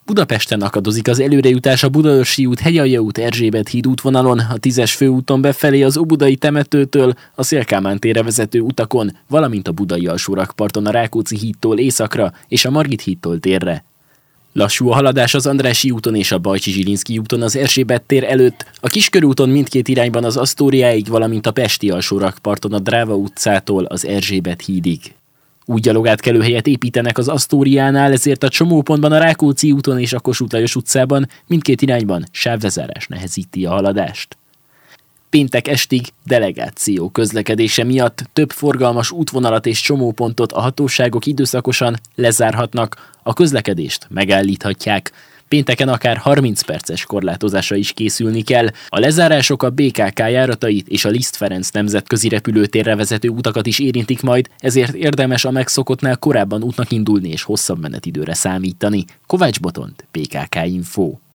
Budapesten akadozik az előrejutás a Budaörsi út, Hegyalja út, Erzsébet híd útvonalon, a 10-es főúton befelé az Óbudai temetőtől, a Széll-Kálmán térre vezető utakon, valamint a Budai alsórakparton a Rákóczi hídtól északra és a Margit hídtól délre. Lassú a haladás az Andrássy úton és a Bajcsy-Zsilinszky úton az Erzsébet tér előtt, a Kiskörúton mindkét irányban az Asztóriáig, valamint a Pesti alsórakparton a Dráva utcától az Erzsébet hídig. Új gyalogátkelőhelyet építenek az Asztóriánál, ezért a csomópontban a Rákóczi úton és a Kossuth Lajos utcában mindkét irányban sávlezárás nehezíti a haladást. Péntek estig delegáció közlekedése miatt több forgalmas útvonalat és csomópontot a hatóságok időszakosan lezárhatnak, a közlekedést megállíthatják. Pénteken akár 30 perces korlátozásra is készülni kell. A lezárások a BKK járatait és a Liszt Ferenc nemzetközi repülőtérre vezető utakat is érintik majd, ezért érdemes a megszokottnál korábban útnak indulni és hosszabb menetidőre számítani. Kovács Botont, BKK Info.